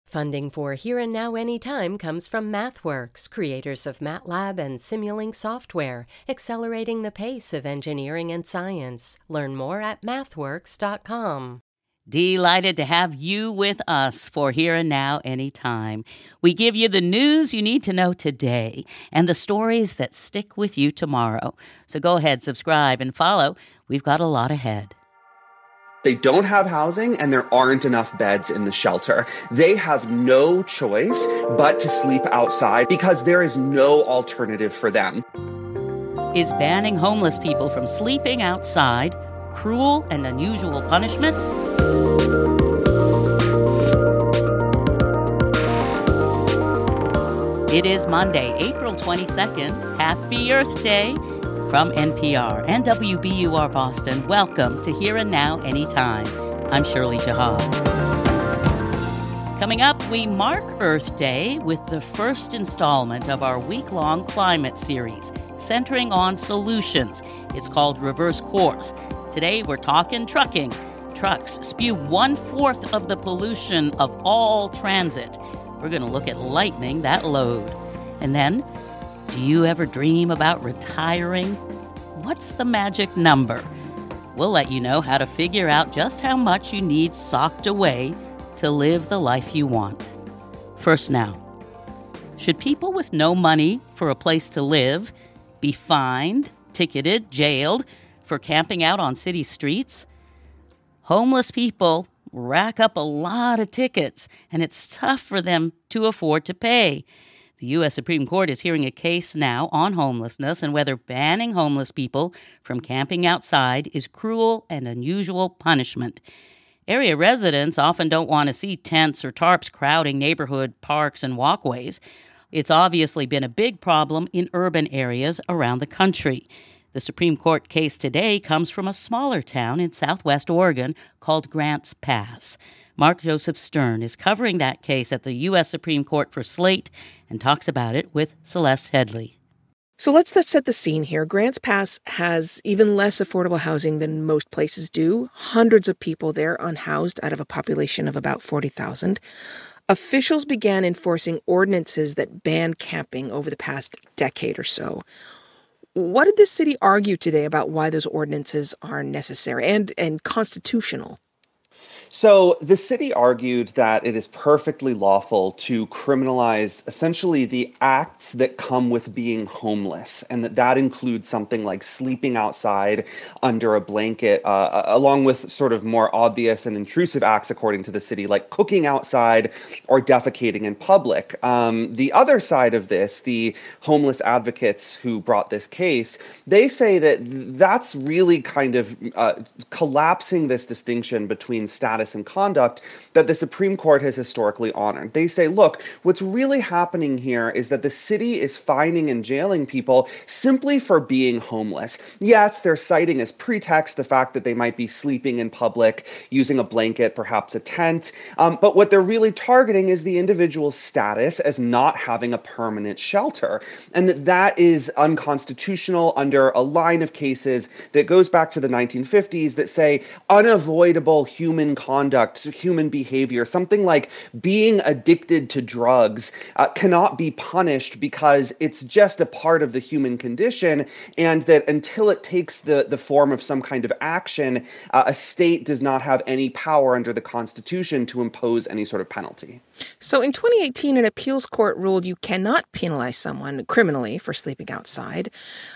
Funding for Here and Now Anytime comes from MathWorks, creators of MATLAB and Simulink software, accelerating the pace of engineering and science. Learn more at mathworks.com. Delighted to have you with us for Here and Now Anytime. We give you the news you need to know today and the stories that stick with you tomorrow. So go ahead, subscribe, and follow. We've got a lot ahead. They don't have housing and there aren't enough beds in the shelter. They have no choice but to sleep outside because there is no alternative for them. Is banning homeless people from sleeping outside cruel and unusual punishment? It is Monday, April 22nd. Happy Earth Day. From NPR and WBUR Boston, welcome to Here and Now Anytime. I'm Shirley Jahab. Coming up, we mark Earth Day with the first installment of our week-long climate series, centering on solutions. It's called Reverse Course. Today, we're talking trucking. Trucks spew 1/4 of the pollution of all transit. We're going to look at lightening that load. And then, do you ever dream about retiring? What's the magic number? We'll let you know how to figure out just how much you need socked away to live the life you want. First now, should people with no money for a place to live be fined, ticketed, jailed for camping out on city streets? Homeless people rack up a lot of tickets, and it's tough for them to afford to pay. The U.S. Supreme Court is hearing a case now on homelessness and whether banning homeless people from camping outside is cruel and unusual punishment. Area residents often don't want to see tents or tarps crowding neighborhood parks and walkways. It's obviously been a big problem in urban areas around the country. The Supreme Court case today comes from a smaller town in southwest Oregon called Grants Pass. Mark Joseph Stern is covering that case at the U.S. Supreme Court for Slate and talks about it with Celeste Headley. So let's set the scene here. Grants Pass has even less affordable housing than most places do. Hundreds of people there unhoused out of a population of about 40,000. Officials began enforcing ordinances that ban camping over the past decade or so. What did the city argue today about why those ordinances are necessary and constitutional? So the city argued that it is perfectly lawful to criminalize essentially the acts that come with being homeless, and that includes something like sleeping outside under a blanket, along with sort of more obvious and intrusive acts, according to the city, like cooking outside or defecating in public. The other side of this, the homeless advocates who brought this case, they say that that's really kind of collapsing this distinction between status and conduct that the Supreme Court has historically honored. They say, look, what's really happening here is that the city is fining and jailing people simply for being homeless. Yes, they're citing as pretext the fact that they might be sleeping in public, using a blanket, perhaps a tent, but what they're really targeting is the individual's status as not having a permanent shelter, and that is unconstitutional under a line of cases that goes back to the 1950s that say unavoidable human conduct, human behavior, something like being addicted to drugs cannot be punished because it's just a part of the human condition, and that until it takes the form of some kind of action, a state does not have any power under the Constitution to impose any sort of penalty. So in 2018, an appeals court ruled you cannot penalize someone criminally for sleeping outside.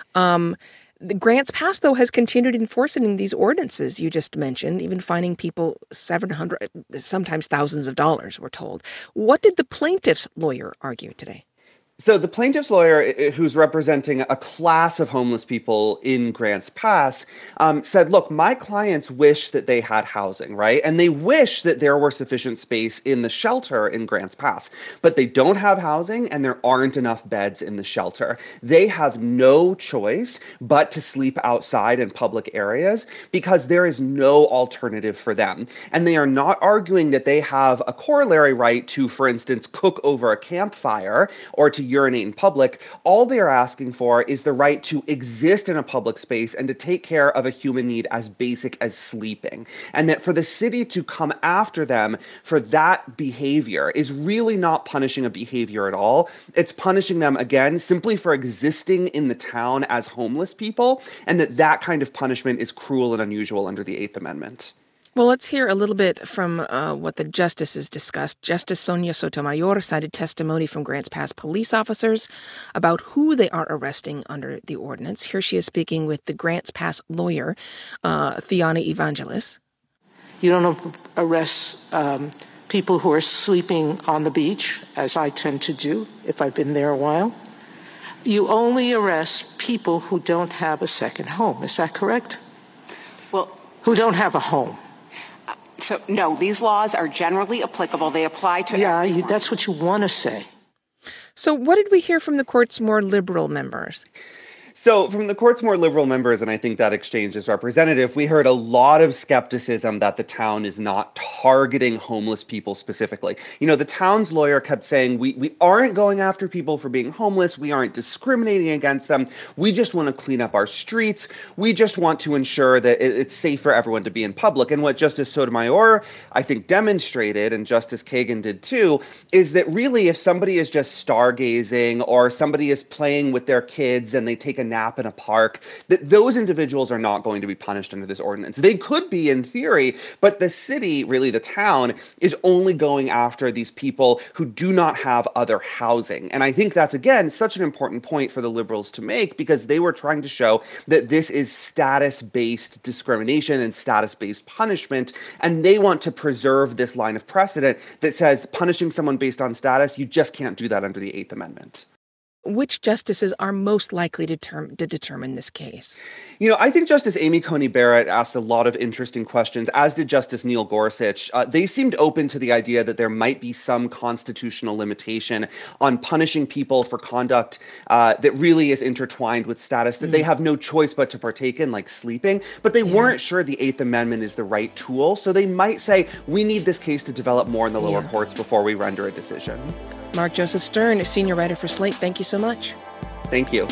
The Grants Pass, though, has continued enforcing these ordinances you just mentioned, even fining people $700, sometimes thousands of dollars, we're told. What did the plaintiff's lawyer argue today? So the plaintiff's lawyer, who's representing a class of homeless people in Grants Pass, said, look, my clients wish that they had housing, right? And they wish that there were sufficient space in the shelter in Grants Pass, but they don't have housing and there aren't enough beds in the shelter. They have no choice but to sleep outside in public areas because there is no alternative for them. And they are not arguing that they have a corollary right to, for instance, cook over a campfire or to urinate in public. All they are asking for is the right to exist in a public space and to take care of a human need as basic as sleeping. And that for the city to come after them for that behavior is really not punishing a behavior at all. It's punishing them, again, simply for existing in the town as homeless people, and that kind of punishment is cruel and unusual under the Eighth Amendment. Well, let's hear a little bit from what the justices discussed. Justice Sonia Sotomayor cited testimony from Grants Pass police officers about who they are arresting under the ordinance. Here she is speaking with the Grants Pass lawyer, Thiana Evangelos. You don't arrest people who are sleeping on the beach, as I tend to do if I've been there a while. You only arrest people who don't have a second home. Is that correct? Well, who don't have a home. So, no, these laws are generally applicable. They apply to everyone. That's what you want to say. So what did we hear from the court's more liberal members? So from the court's more liberal members, and I think that exchange is representative, we heard a lot of skepticism that the town is not targeting homeless people specifically. You know, the town's lawyer kept saying, we aren't going after people for being homeless. We aren't discriminating against them. We just want to clean up our streets. We just want to ensure that it's safe for everyone to be in public. And what Justice Sotomayor, I think, demonstrated, and Justice Kagan did too, is that really if somebody is just stargazing or somebody is playing with their kids and they take a nap in a park, that those individuals are not going to be punished under this ordinance. They could be in theory, but the city, really the town, is only going after these people who do not have other housing. And I think that's, again, such an important point for the liberals to make, because they were trying to show that this is status-based discrimination and status-based punishment, and they want to preserve this line of precedent that says punishing someone based on status, you just can't do that under the Eighth Amendment. Which justices are most likely to determine this case? You know, I think Justice Amy Coney Barrett asked a lot of interesting questions, as did Justice Neil Gorsuch. They seemed open to the idea that there might be some constitutional limitation on punishing people for conduct that really is intertwined with status that they have no choice but to partake in, like sleeping. But they weren't sure the Eighth Amendment is the right tool, so they might say, we need this case to develop more in the lower courts before we render a decision. Mark Joseph Stern, a senior writer for Slate, thank you so much. Thank you.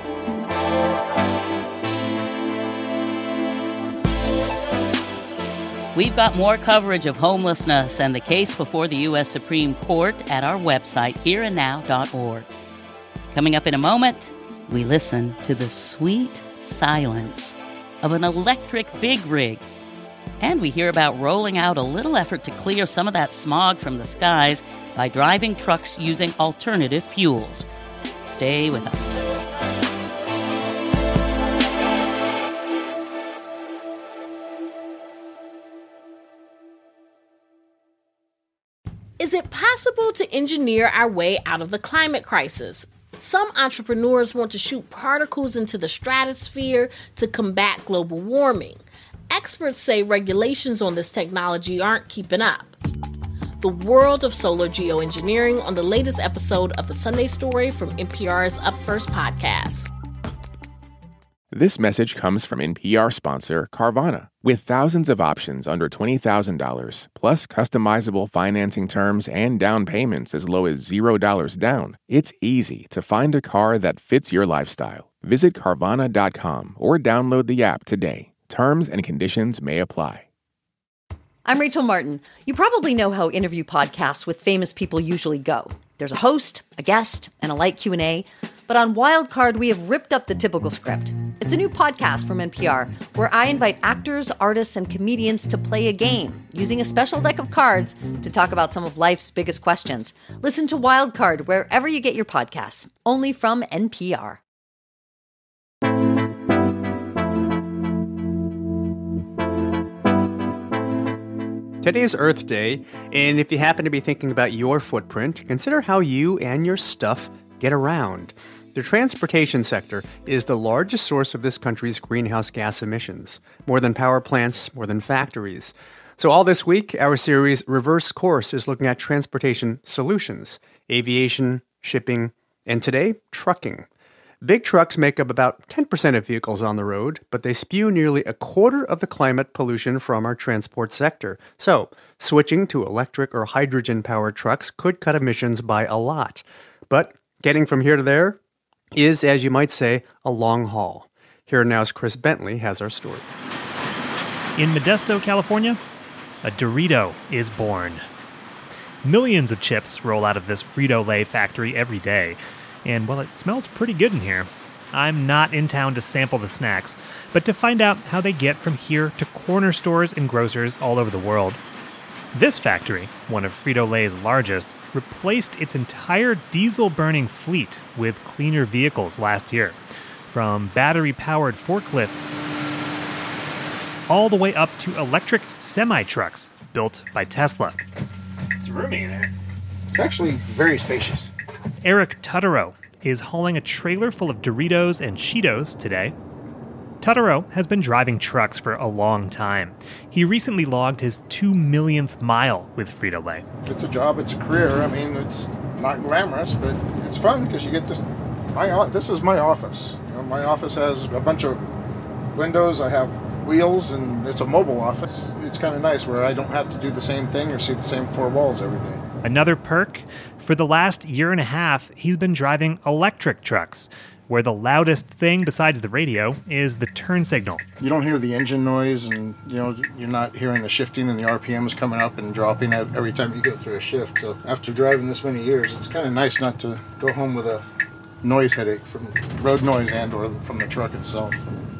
We've got more coverage of homelessness and the case before the U.S. Supreme Court at our website, hereandnow.org. Coming up in a moment, we listen to the sweet silence of an electric big rig. And we hear about rolling out a little effort to clear some of that smog from the skies by driving trucks using alternative fuels. Stay with us. Is it possible to engineer our way out of the climate crisis? Some entrepreneurs want to shoot particles into the stratosphere to combat global warming. Experts say regulations on this technology aren't keeping up. The world of solar geoengineering on the latest episode of The Sunday Story from NPR's Up First podcast. This message comes from NPR sponsor Carvana. With thousands of options under $20,000, plus customizable financing terms and down payments as low as $0 down, it's easy to find a car that fits your lifestyle. Visit Carvana.com or download the app today. Terms and conditions may apply. I'm Rachel Martin. You probably know how interview podcasts with famous people usually go. There's a host, a guest, and a light Q&A. But on Wildcard, we have ripped up the typical script. It's a new podcast from NPR where I invite actors, artists, and comedians to play a game using a special deck of cards to talk about some of life's biggest questions. Listen to Wildcard wherever you get your podcasts, only from NPR. Today is Earth Day, and if you happen to be thinking about your footprint, consider how you and your stuff get around. The transportation sector is the largest source of this country's greenhouse gas emissions, more than power plants, more than factories. So all this week, our series Reverse Course is looking at transportation solutions, aviation, shipping, and today, trucking. Big trucks make up about 10% of vehicles on the road, but they spew nearly a quarter of the climate pollution from our transport sector. So, switching to electric or hydrogen-powered trucks could cut emissions by a lot. But Getting from here to there is, as you might say, a long haul. Here Now's Chris Bentley has our story. In Modesto, California, a Dorito is born. Millions of chips roll out of this Frito-Lay factory every day, and while it smells pretty good in here, I'm not in town to sample the snacks, but to find out how they get from here to corner stores and grocers all over the world. This factory, one of Frito-Lay's largest, replaced its entire diesel-burning fleet with cleaner vehicles last year, from battery-powered forklifts all the way up to electric semi-trucks built by Tesla. It's roomy in there. It's actually very spacious. Eric Tutterow is hauling a trailer full of Doritos and Cheetos today. Tutterow has been driving trucks for a long time. He recently logged his 2 millionth mile with Frito-Lay. It's a job, it's a career. I mean, it's not glamorous, but it's fun because you get this. This is my office. You know, my office has a bunch of windows. I have wheels, and it's a mobile office. It's kind of nice where I don't have to do the same thing or see the same four walls every day. Another perk, for the last year and a half, he's been driving electric trucks, where the loudest thing besides the radio is the turn signal. You don't hear the engine noise, and you're not hearing the shifting and the RPMs coming up and dropping every time you go through a shift. So after driving this many years, it's kind of nice not to go home with a noise headache from road noise and or from the truck itself.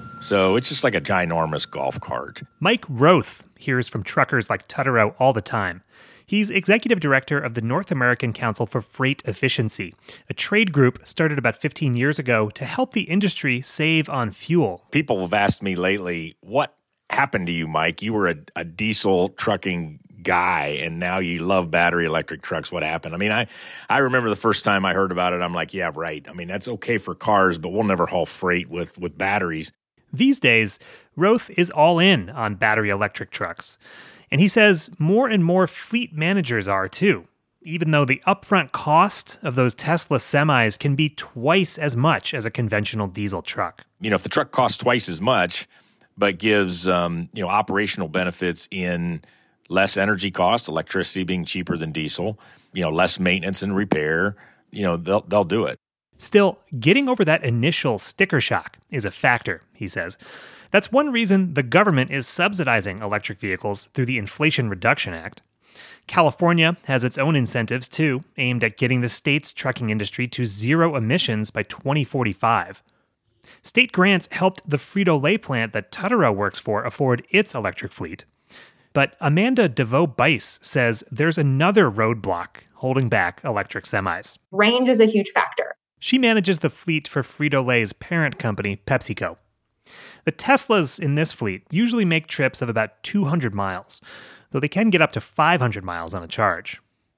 So it's just like a ginormous golf cart. Mike Roth hears from truckers like Tutterow all the time. He's executive director of the North American Council for Freight Efficiency, a trade group started about 15 years ago to help the industry save on fuel. People have asked me lately, what happened to you, Mike? You were a diesel trucking guy, and now you love battery electric trucks. What happened? I mean, I remember the first time I heard about it, I'm like, yeah, right. I mean, that's okay for cars, but we'll never haul freight with batteries. These days, Roth is all in on battery electric trucks. And he says more and more fleet managers are too, even though the upfront cost of those Tesla semis can be twice as much as a conventional diesel truck. You know, if the truck costs twice as much, but gives operational benefits in less energy cost, electricity being cheaper than diesel, less maintenance and repair, they'll do it. Still, getting over that initial sticker shock is a factor, he says. That's one reason the government is subsidizing electric vehicles through the Inflation Reduction Act. California has its own incentives, too, aimed at getting the state's trucking industry to zero emissions by 2045. State grants helped the Frito-Lay plant that Tutterow works for afford its electric fleet. But Amanda DeVoe-Bice says there's another roadblock holding back electric semis. Range is a huge factor. She manages the fleet for Frito-Lay's parent company, PepsiCo. The Teslas in this fleet usually make trips of about 200 miles, though they can get up to 500 miles on a charge.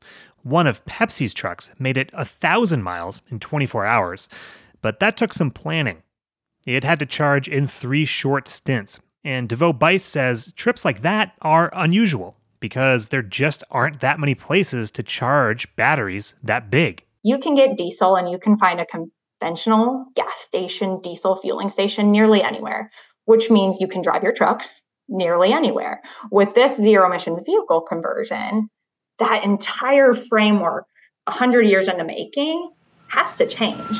One of Pepsi's trucks made it 1,000 miles in 24 hours, but that took some planning. It had to charge in 3 short stints, and DeVoe-Bice says trips like that are unusual because there just aren't that many places to charge batteries that big. You can get diesel and you can find a conventional gas station, diesel fueling station nearly anywhere, which means you can drive your trucks nearly anywhere. With this zero emissions vehicle conversion, that entire framework, 100 years in the making, has to change.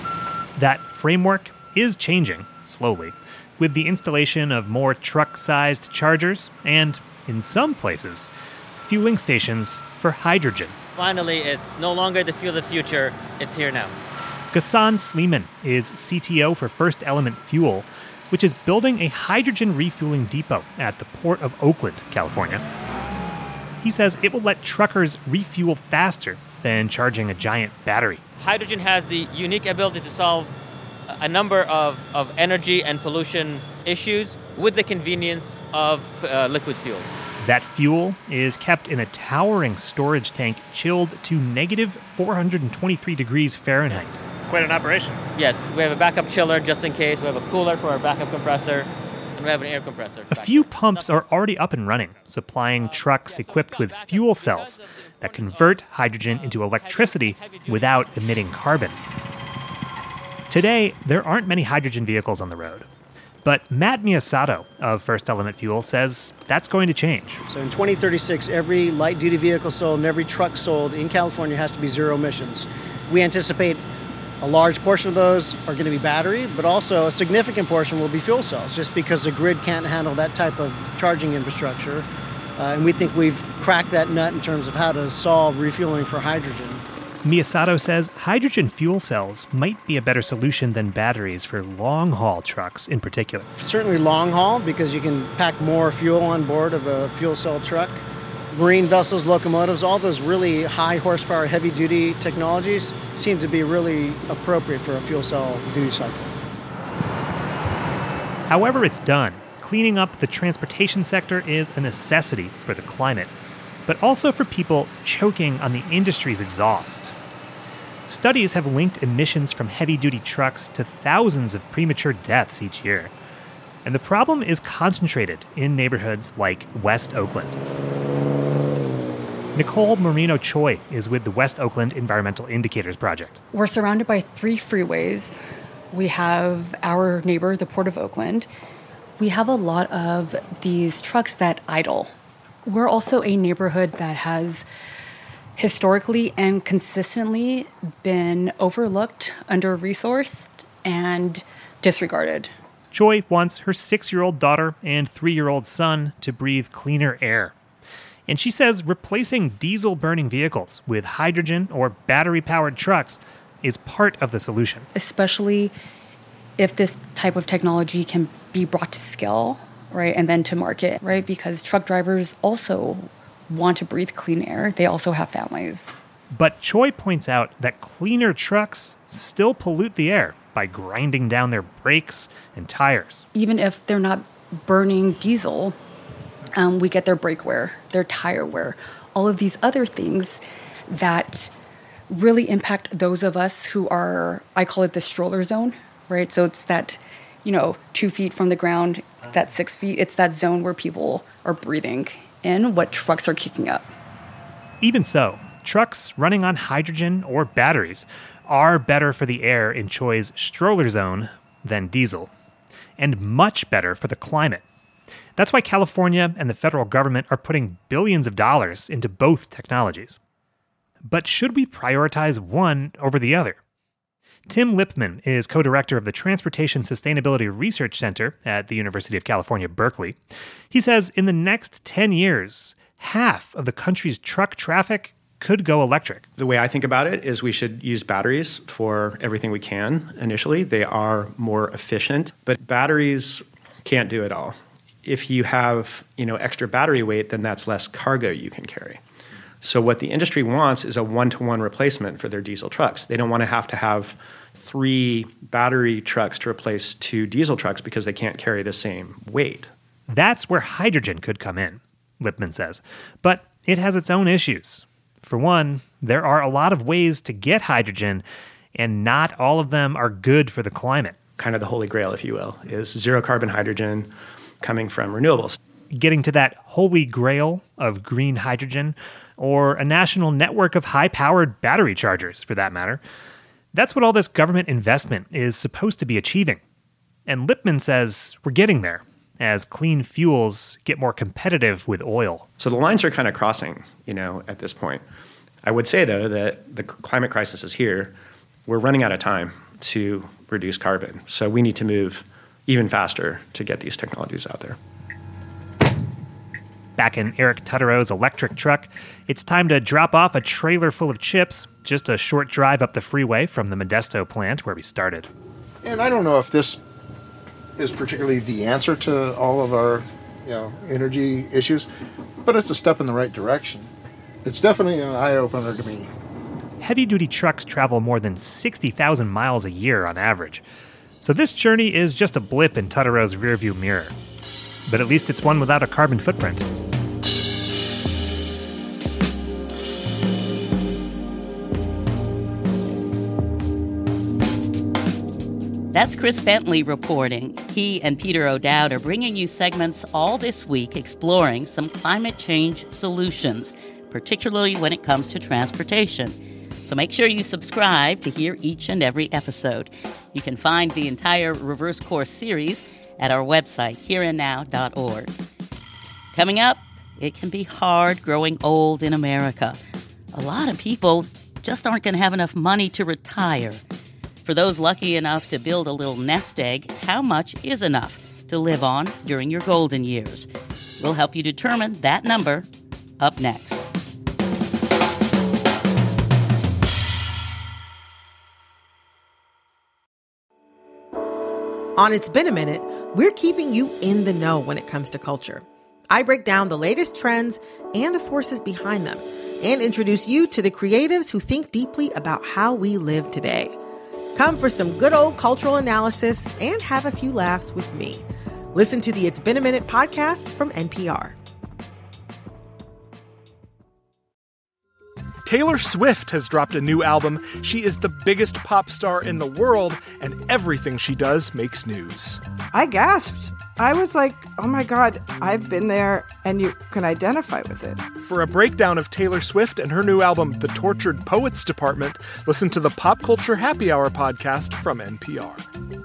That framework is changing slowly, with the installation of more truck-sized chargers and, in some places, fueling stations for hydrogen. Finally, it's no longer the fuel of the future, it's here now. Ghassan Sleeman is CTO for First Element Fuel, which is building a hydrogen refueling depot at the Port of Oakland, California. He says it will let truckers refuel faster than charging a giant battery. Hydrogen has the unique ability to solve a number of energy and pollution issues with the convenience of liquid fuels. That fuel is kept in a towering storage tank chilled to negative 423 degrees Fahrenheit. Quite an operation. Yes, we have a backup chiller just in case. We have a cooler for our backup compressor, and we have an air compressor. A few pumps are already up and running, supplying trucks equipped with fuel cells that convert hydrogen into electricity without emitting carbon. Today, there aren't many hydrogen vehicles on the road. But Matt Miyasato of First Element Fuel says that's going to change. So in 2036, every light-duty vehicle sold and every truck sold in California has to be zero emissions. We anticipate a large portion of those are going to be battery, but also a significant portion will be fuel cells, just because the grid can't handle that type of charging infrastructure. And we think we've cracked that nut in terms of how to solve refueling for hydrogen. Miyasato says hydrogen fuel cells might be a better solution than batteries for long-haul trucks in particular. Certainly long-haul, because you can pack more fuel on board of a fuel cell truck. Marine vessels, locomotives, all those really high horsepower, heavy duty technologies seem to be really appropriate for a fuel cell duty cycle. However it's done, cleaning up the transportation sector is a necessity for the climate, but also for people choking on the industry's exhaust. Studies have linked emissions from heavy duty trucks to thousands of premature deaths each year. And the problem is concentrated in neighborhoods like West Oakland. Nicole Marino Choi is with the West Oakland Environmental Indicators Project. We're surrounded by 3 freeways. We have our neighbor, the Port of Oakland. We have a lot of these trucks that idle. We're also a neighborhood that has historically and consistently been overlooked, under-resourced, and disregarded. Choi wants her 6-year-old daughter and 3-year-old son to breathe cleaner air. And she says replacing diesel-burning vehicles with hydrogen or battery-powered trucks is part of the solution. Especially if this type of technology can be brought to scale, right, and then to market, right? Because truck drivers also want to breathe clean air. They also have families. But Choi points out that cleaner trucks still pollute the air by grinding down their brakes and tires. Even if they're not burning diesel, we get their brake wear, their tire wear, all of these other things that really impact those of us who are, I call it the stroller zone, right? So it's that, 2 feet from the ground, that 6 feet, it's that zone where people are breathing in what trucks are kicking up. Even so, trucks running on hydrogen or batteries are better for the air in Choi's stroller zone than diesel, and much better for the climate. That's why California and the federal government are putting billions of dollars into both technologies. But should we prioritize one over the other? Tim Lipman is co-director of the Transportation Sustainability Research Center at the University of California, Berkeley. He says in the next 10 years, half of the country's truck traffic could go electric. The way I think about it is we should use batteries for everything we can initially. They are more efficient, but batteries can't do it all. If you have, extra battery weight, then that's less cargo you can carry. So what the industry wants is a one-to-one replacement for their diesel trucks. They don't want to have 3 battery trucks to replace 2 diesel trucks because they can't carry the same weight. That's where hydrogen could come in, Lipman says. But it has its own issues. For one, there are a lot of ways to get hydrogen, and not all of them are good for the climate. Kind of the holy grail, if you will, is zero carbon hydrogen coming from renewables. Getting to that holy grail of green hydrogen, or a national network of high-powered battery chargers, for that matter. That's what all this government investment is supposed to be achieving. And Lipman says we're getting there, as clean fuels get more competitive with oil. So the lines are kind of crossing, at this point. I would say, though, that the climate crisis is here. We're running out of time to reduce carbon. So we need to move even faster to get these technologies out there. Back in Eric Tuttero's electric truck, it's time to drop off a trailer full of chips, just a short drive up the freeway from the Modesto plant where we started. And I don't know if this is particularly the answer to all of our energy issues, but it's a step in the right direction. It's definitely an eye-opener to me. Heavy-duty trucks travel more than 60,000 miles a year on average. So this journey is just a blip in Tuttero's rearview mirror. But at least it's one without a carbon footprint. That's Chris Bentley reporting. He and Peter O'Dowd are bringing you segments all this week exploring some climate change solutions, particularly when it comes to transportation. So make sure you subscribe to hear each and every episode. You can find the entire Reverse Course series at our website, hereandnow.org. Coming up, it can be hard growing old in America. A lot of people just aren't going to have enough money to retire. For those lucky enough to build a little nest egg, how much is enough to live on during your golden years? We'll help you determine that number up next. On It's Been a Minute, we're keeping you in the know when it comes to culture. I break down the latest trends and the forces behind them and introduce you to the creatives who think deeply about how we live today. Come for some good old cultural analysis and have a few laughs with me. Listen to the It's Been a Minute podcast from NPR. Taylor Swift has dropped a new album. She is the biggest pop star in the world, and everything she does makes news. I gasped. I was like, oh my God, I've been there, and you can identify with it. For a breakdown of Taylor Swift and her new album, The Tortured Poets Department, listen to the Pop Culture Happy Hour podcast from NPR.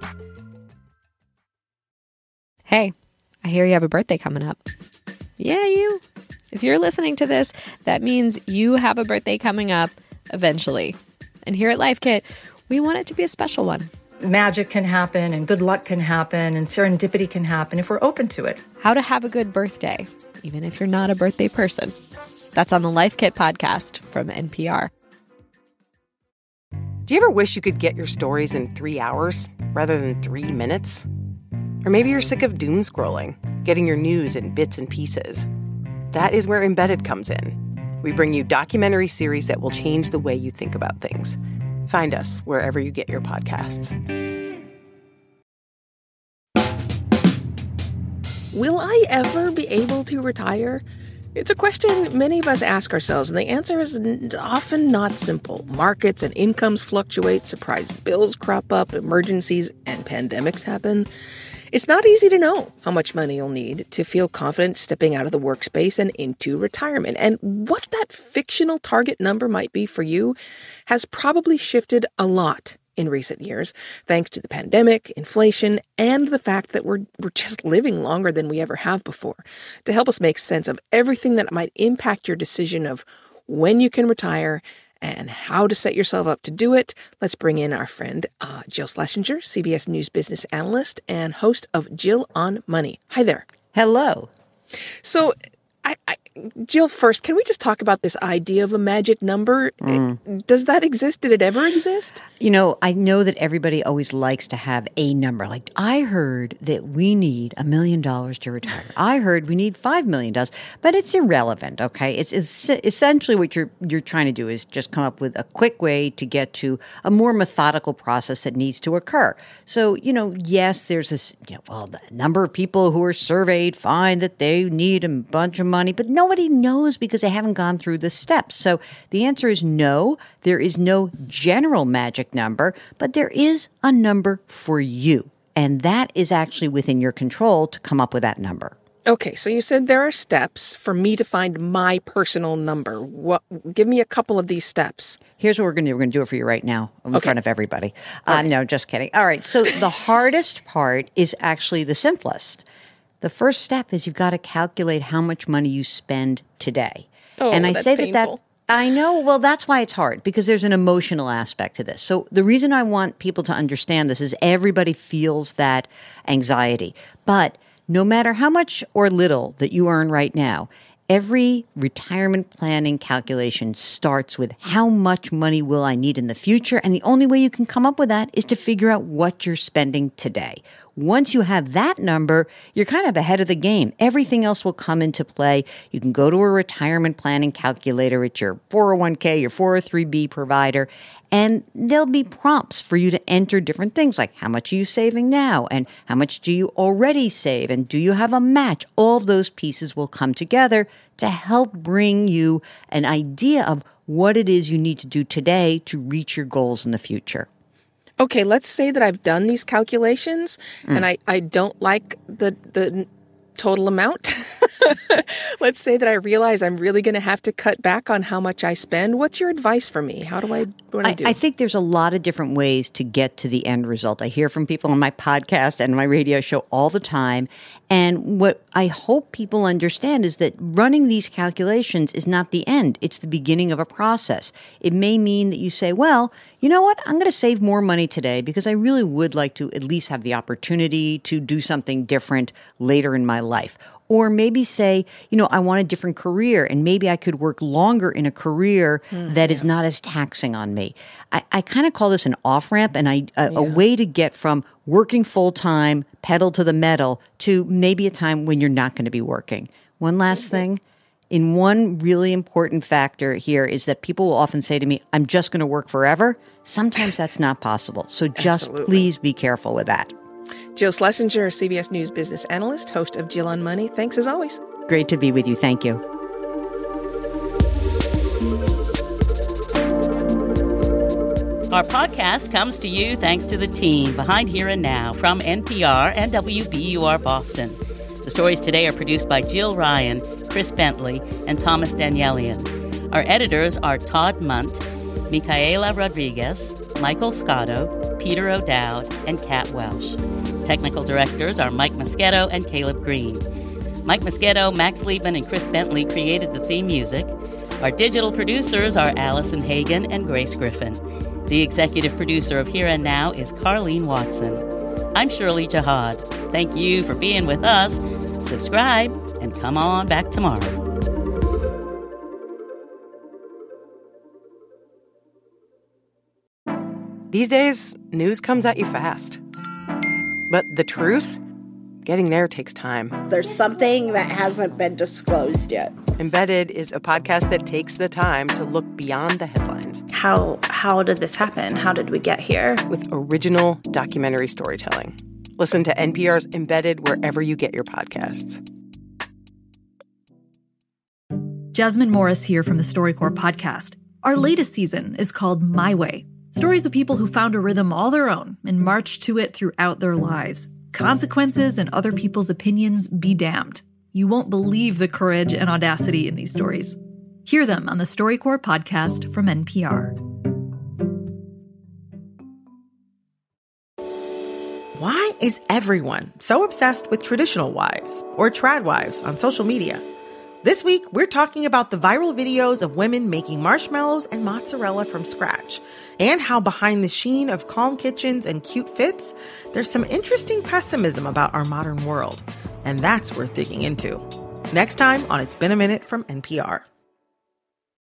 Hey, I hear you have a birthday coming up. Yeah, you. If you're listening to this, that means you have a birthday coming up eventually. And here at Life Kit, we want it to be a special one. Magic can happen and good luck can happen and serendipity can happen if we're open to it. How to have a good birthday, even if you're not a birthday person. That's on the Life Kit podcast from NPR. Do you ever wish you could get your stories in 3 hours rather than 3 minutes? Or maybe you're sick of doom scrolling, getting your news in bits and pieces. That is where Embedded comes in. We bring you documentary series that will change the way you think about things. Find us wherever you get your podcasts. Will I ever be able to retire? It's a question many of us ask ourselves, and the answer is often not simple. Markets and incomes fluctuate, surprise bills crop up, emergencies and pandemics happen. It's not easy to know how much money you'll need to feel confident stepping out of the workspace and into retirement. And what that fictional target number might be for you has probably shifted a lot in recent years, thanks to the pandemic, inflation, and the fact that we're just living longer than we ever have before. To help us make sense of everything that might impact your decision of when you can retire and how to set yourself up to do it, let's bring in our friend Jill Schlesinger, CBS News business analyst and host of Jill on Money. Hi there. Hello. So, Jill, first, can we just talk about this idea of a magic number? Does that exist? Did it ever exist? You know, I know that everybody always likes to have a number. Like, I heard that we need $1 million to retire. I heard we need $5 million, but it's irrelevant, okay? It's essentially what you're trying to do is just come up with a quick way to get to a more methodical process that needs to occur. So, you know, yes, there's this, the number of people who are surveyed find that they need a bunch of money, but nobody knows because they haven't gone through the steps. So the answer is no, there is no general magic number, but there is a number for you. And that is actually within your control to come up with that number. Okay, so you said there are steps for me to find my personal number. Give me a couple of these steps. Here's what we're going to do. We're going to do it for you right now in front of everybody. No, just kidding. All right, so the hardest part is actually the simplest. The first step is you've got to calculate how much money you spend today. Oh, and I that's say painful. I know. Well, that's why it's hard, because there's an emotional aspect to this. So the reason I want people to understand this is everybody feels that anxiety. But no matter how much or little that you earn right now, every retirement planning calculation starts with how much money will I need in the future? And the only way you can come up with that is to figure out what you're spending today. Once you have that number, you're kind of ahead of the game. Everything else will come into play. You can go to a retirement planning calculator at your 401k, your 403b provider, and there'll be prompts for you to enter different things like how much are you saving now and how much do you already save and do you have a match? All of those pieces will come together to help bring you an idea of what it is you need to do today to reach your goals in the future. Okay, let's say that I've done these calculations and I don't like the total amount. Let's say that I realize I'm really going to have to cut back on how much I spend. What's your advice for me? What do I do? I think there's a lot of different ways to get to the end result. I hear from people on my podcast and my radio show all the time. And what I hope people understand is that running these calculations is not the end. It's the beginning of a process. It may mean that you say, well, you know what? I'm going to save more money today because I really would like to at least have the opportunity to do something different later in my life. Or maybe say, I want a different career and maybe I could work longer in a career that is not as taxing on me. I kind of call this an off-ramp and a way to get from working full-time, pedal to the metal, to maybe a time when you're not going to be working. One last thing. In one really important factor here is that people will often say to me, I'm just going to work forever. Sometimes that's not possible. So just please be careful with that. Jill Schlesinger, CBS News business analyst, host of Jill on Money. Thanks as always. Great to be with you. Thank you. Our podcast comes to you thanks to the team behind Here and Now from NPR and WBUR Boston. The stories today are produced by Jill Ryan, Chris Bentley, and Thomas Danielian. Our editors are Todd Munt, Micaela Rodriguez, Michael Scotto, Peter O'Dowd, and Kat Welsh. Technical directors are Mike Moschetto and Caleb Green. Mike Moschetto, Max Liebman, and Chris Bentley created the theme music. Our digital producers are Allison Hagen and Grace Griffin. The executive producer of Here and Now is Carlene Watson. I'm Shirley Jihad. Thank you for being with us. Subscribe and come on back tomorrow. These days, news comes at you fast. But the truth? Getting there takes time. There's something that hasn't been disclosed yet. Embedded is a podcast that takes the time to look beyond the headlines. How did this happen? How did we get here? With original documentary storytelling. Listen to NPR's Embedded wherever you get your podcasts. Jasmine Morris here from the StoryCorps podcast. Our latest season is called My Way. Stories of people who found a rhythm all their own and marched to it throughout their lives. Consequences and other people's opinions be damned. You won't believe the courage and audacity in these stories. Hear them on the StoryCorps podcast from NPR. Why is everyone so obsessed with traditional wives or trad wives on social media? This week, we're talking about the viral videos of women making marshmallows and mozzarella from scratch, and how behind the sheen of calm kitchens and cute fits, there's some interesting pessimism about our modern world. And that's worth digging into. Next time on It's Been a Minute from NPR.